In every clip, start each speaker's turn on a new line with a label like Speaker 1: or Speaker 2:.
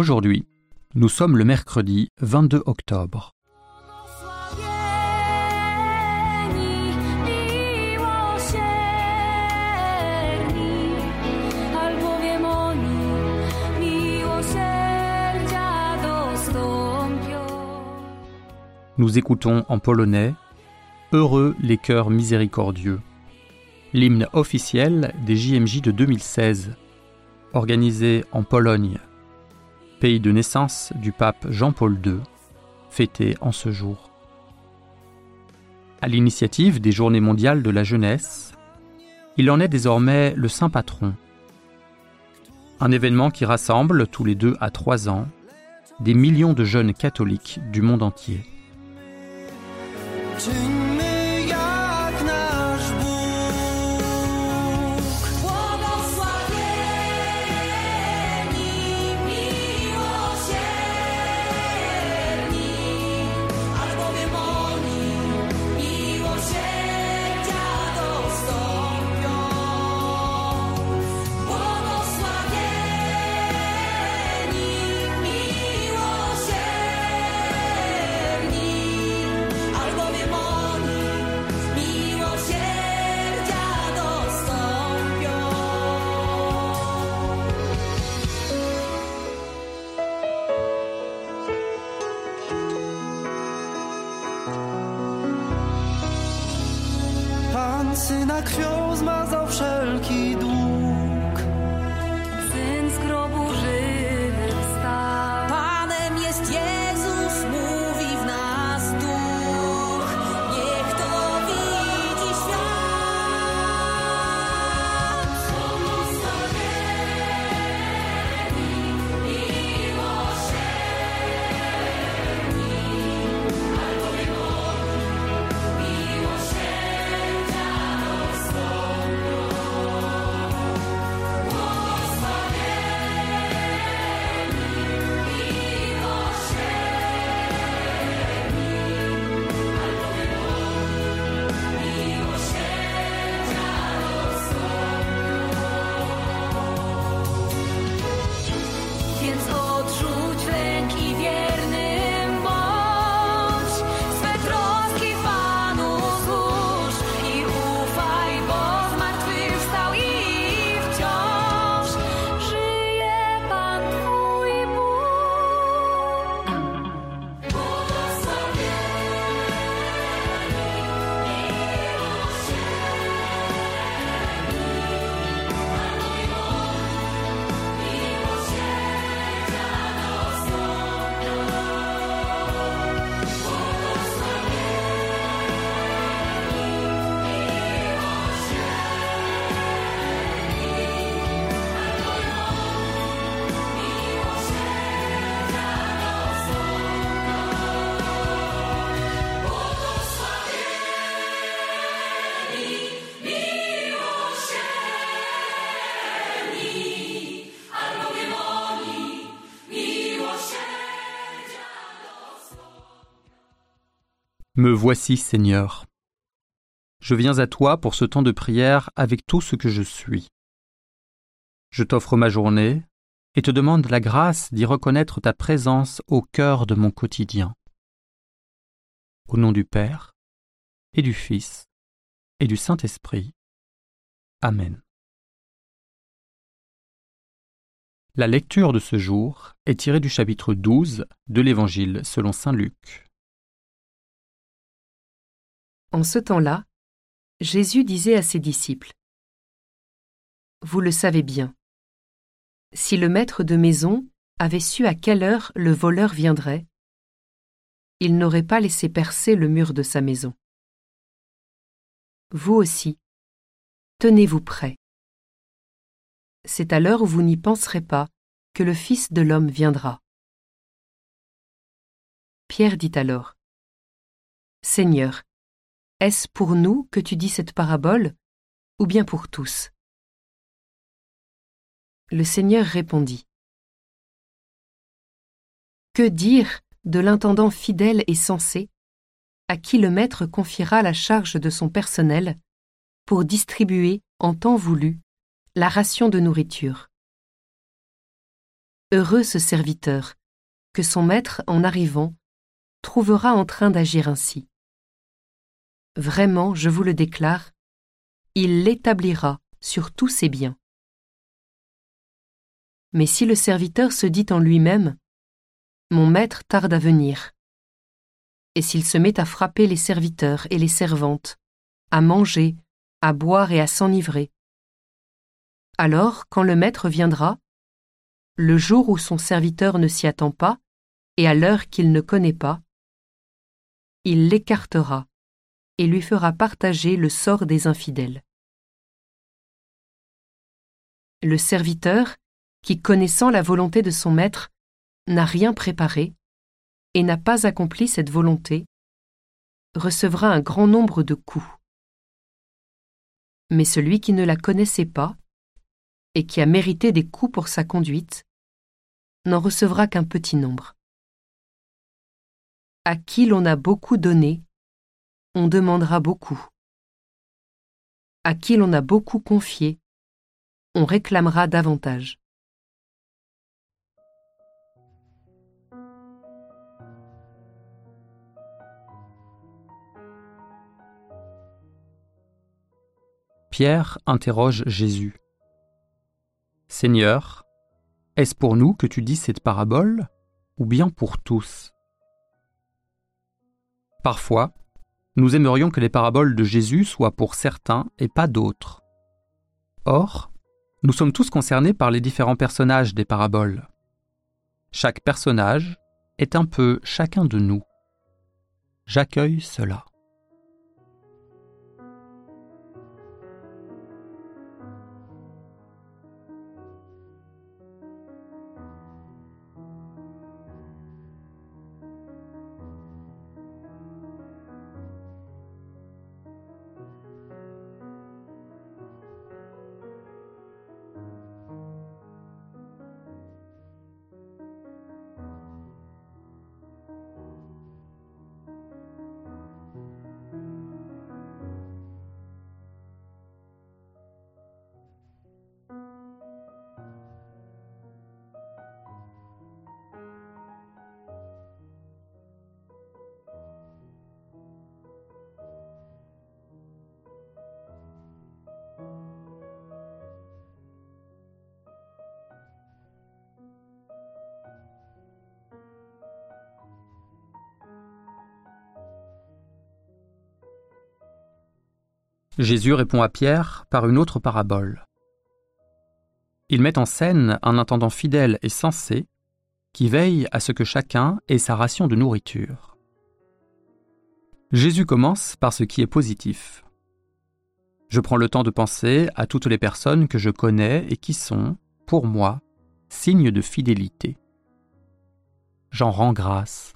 Speaker 1: Aujourd'hui, nous sommes le mercredi 22 octobre. Nous écoutons en polonais « Heureux les cœurs miséricordieux », l'hymne officiel des JMJ de 2016, organisé en Pologne, pays de naissance du pape Jean-Paul II, fêté en ce jour. À l'initiative des Journées mondiales de la jeunesse, il en est désormais le saint patron. Un événement qui rassemble tous les 2 à 3 ans des millions de jeunes catholiques du monde entier.
Speaker 2: Czyńmy jak nasz Bóg. Błogosławieni, miłosierni, albowiem oni miłosierdzia dostąpią. Błogosławieni, miłosierni, albowiem oni miłosierdzia dostąpią. Pan Syna krwią zmazał wszelki dług. Syn z grobu żywy wstał. Panem jest Jezus, mówi w nas duch. Niech to widzi świat. Błogosławieni, miłosierni, albowiem oni miłosierdzia dostąpią. Więc odrzuć lęk i wiernym bądź. Swe troski Panu złóż i ufaj, bo zmartwychwstał i wciąż żyje Pan Twój Bóg.
Speaker 1: Me voici, Seigneur. Je viens à toi pour ce temps de prière avec tout ce que je suis. Je t'offre ma journée et te demande la grâce d'y reconnaître ta présence au cœur de mon quotidien. Au nom du Père, et du Fils, et du Saint-Esprit. Amen. La lecture de ce jour est tirée du chapitre 12 de l'Évangile selon saint Luc.
Speaker 3: En ce temps-là, Jésus disait à ses disciples : « Vous le savez bien, si le maître de maison avait su à quelle heure le voleur viendrait, il n'aurait pas laissé percer le mur de sa maison. Vous aussi, tenez-vous prêts. C'est à l'heure où vous n'y penserez pas que le Fils de l'homme viendra. » Pierre dit alors : « Seigneur, est-ce pour nous que tu dis cette parabole, ou bien pour tous ?» Le Seigneur répondit : « Que dire de l'intendant fidèle et sensé, à qui le maître confiera la charge de son personnel pour distribuer en temps voulu la ration de nourriture ? Heureux ce serviteur, que son maître, en arrivant, trouvera en train d'agir ainsi. Vraiment, je vous le déclare, il l'établira sur tous ses biens. Mais si le serviteur se dit en lui-même, « Mon maître tarde à venir », et s'il se met à frapper les serviteurs et les servantes, à manger, à boire et à s'enivrer, alors, quand le maître viendra, le jour où son serviteur ne s'y attend pas, et à l'heure qu'il ne connaît pas, il l'écartera et lui fera partager le sort des infidèles. Le serviteur, qui connaissant la volonté de son maître, n'a rien préparé et n'a pas accompli cette volonté, recevra un grand nombre de coups. Mais celui qui ne la connaissait pas et qui a mérité des coups pour sa conduite, n'en recevra qu'un petit nombre. À qui l'on a beaucoup donné, on demandera beaucoup. À qui l'on a beaucoup confié, on réclamera davantage.
Speaker 1: Pierre interroge Jésus. Seigneur, est-ce pour nous que tu dis cette parabole, ou bien pour tous ? Parfois, nous aimerions que les paraboles de Jésus soient pour certains et pas d'autres. Or, nous sommes tous concernés par les différents personnages des paraboles. Chaque personnage est un peu chacun de nous. J'accueille cela. Jésus répond à Pierre par une autre parabole. Il met en scène un intendant fidèle et sensé qui veille à ce que chacun ait sa ration de nourriture. Jésus commence par ce qui est positif. Je prends le temps de penser à toutes les personnes que je connais et qui sont, pour moi, signes de fidélité. J'en rends grâce.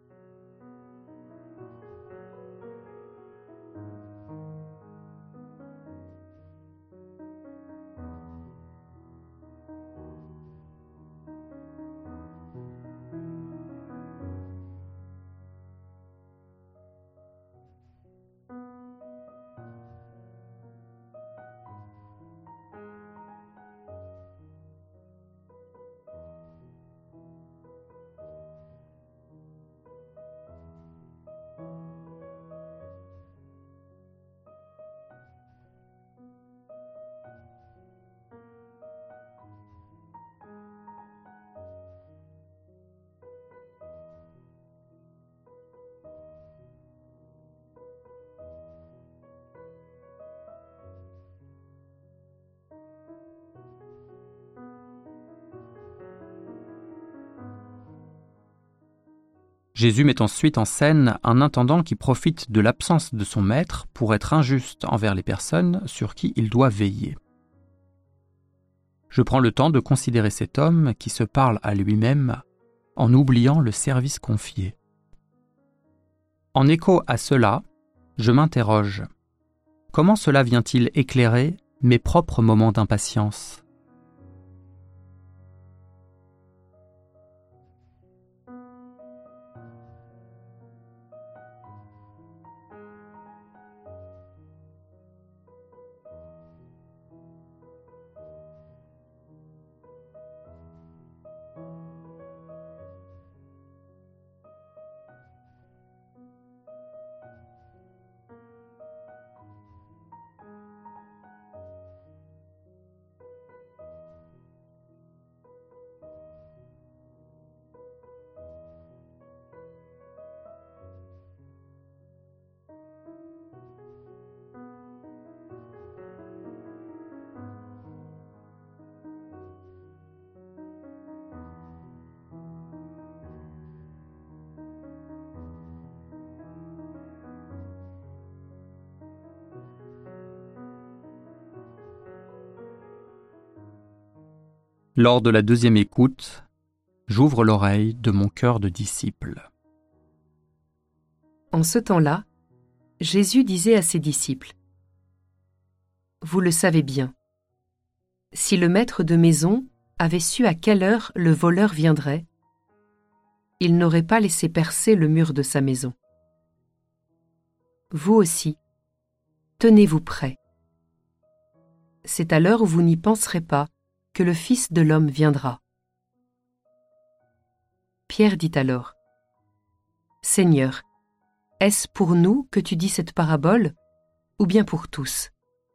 Speaker 1: Jésus met ensuite en scène un intendant qui profite de l'absence de son maître pour être injuste envers les personnes sur qui il doit veiller. Je prends le temps de considérer cet homme qui se parle à lui-même en oubliant le service confié. En écho à cela, je m'interroge. Comment cela vient-il éclairer mes propres moments d'impatience ? Lors de la deuxième écoute, j'ouvre l'oreille de mon cœur de disciple.
Speaker 3: En ce temps-là, Jésus disait à ses disciples : Vous le savez bien, si le maître de maison avait su à quelle heure le voleur viendrait, il n'aurait pas laissé percer le mur de sa maison. Vous aussi, tenez-vous prêts. C'est à l'heure où vous n'y penserez pas que le Fils de l'homme viendra. Pierre dit alors : Seigneur, est-ce pour nous que tu dis cette parabole, ou bien pour tous ?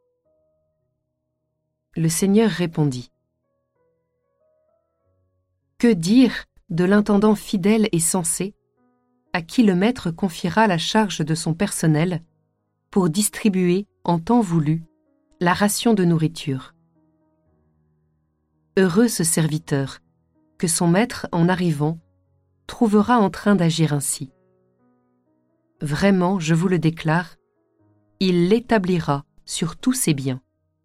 Speaker 3: Le Seigneur répondit : Que dire de l'intendant fidèle et sensé, à qui le maître confiera la charge de son personnel pour distribuer, en temps voulu, la ration de nourriture. Heureux ce serviteur, que son maître, en arrivant, trouvera en train d'agir ainsi. Vraiment, je vous le déclare, il l'établira sur tous ses biens.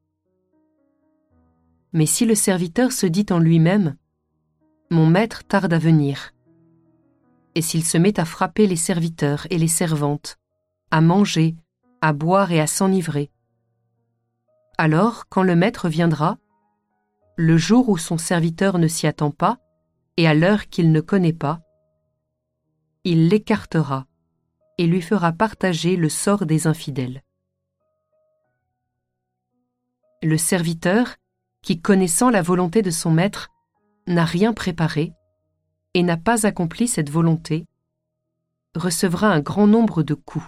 Speaker 3: Mais si le serviteur se dit en lui-même : Mon maître tarde à venir, et s'il se met à frapper les serviteurs et les servantes, à manger, à boire et à s'enivrer, alors, quand le maître viendra, le jour où son serviteur ne s'y attend pas et à l'heure qu'il ne connaît pas, il l'écartera et lui fera partager le sort des infidèles. Le serviteur, qui connaissant la volonté de son maître, n'a rien préparé et n'a pas accompli cette volonté, recevra un grand nombre de coups.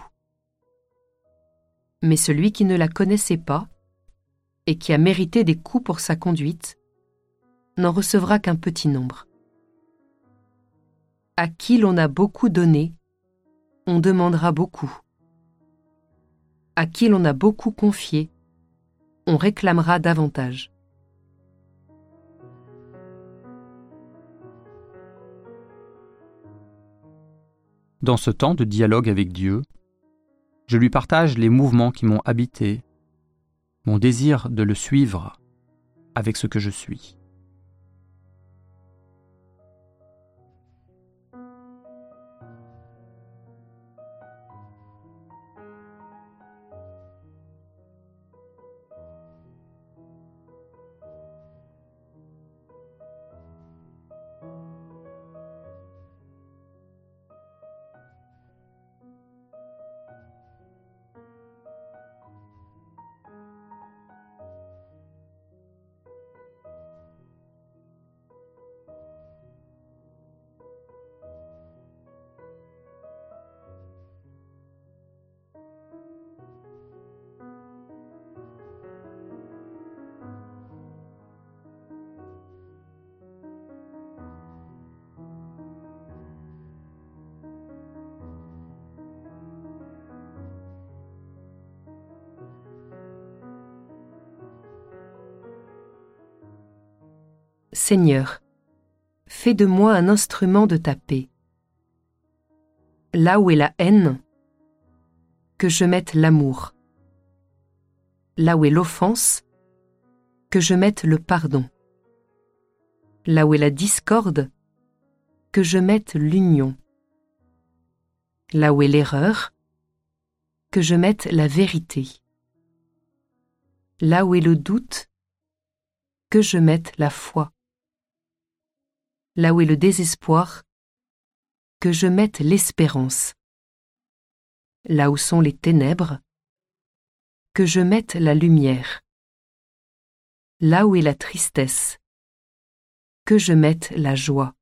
Speaker 3: Mais celui qui ne la connaissait pas et qui a mérité des coups pour sa conduite, n'en recevra qu'un petit nombre. À qui l'on a beaucoup donné, on demandera beaucoup. À qui l'on a beaucoup confié, on réclamera davantage.
Speaker 1: Dans ce temps de dialogue avec Dieu, je lui partage les mouvements qui m'ont habité, mon désir de le suivre avec ce que je suis.
Speaker 3: Seigneur, fais de moi un instrument de ta paix. Là où est la haine, que je mette l'amour. Là où est l'offense, que je mette le pardon. Là où est la discorde, que je mette l'union. Là où est l'erreur, que je mette la vérité. Là où est le doute, que je mette la foi. Là où est le désespoir, que je mette l'espérance. Là où sont les ténèbres, que je mette la lumière. Là où est la tristesse, que je mette la joie.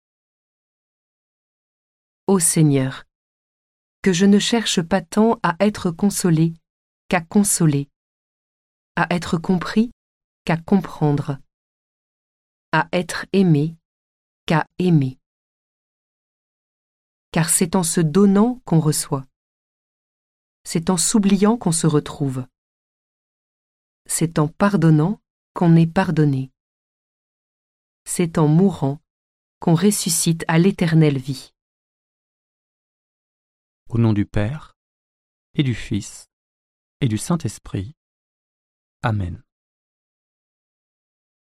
Speaker 3: Ô Seigneur, que je ne cherche pas tant à être consolé qu'à consoler, à être compris qu'à comprendre, à être aimé qu'à aimer. Car c'est en se donnant qu'on reçoit. C'est en s'oubliant qu'on se retrouve. C'est en pardonnant qu'on est pardonné. C'est en mourant qu'on ressuscite à l'éternelle vie.
Speaker 1: Au nom du Père, et du Fils, et du Saint-Esprit. Amen.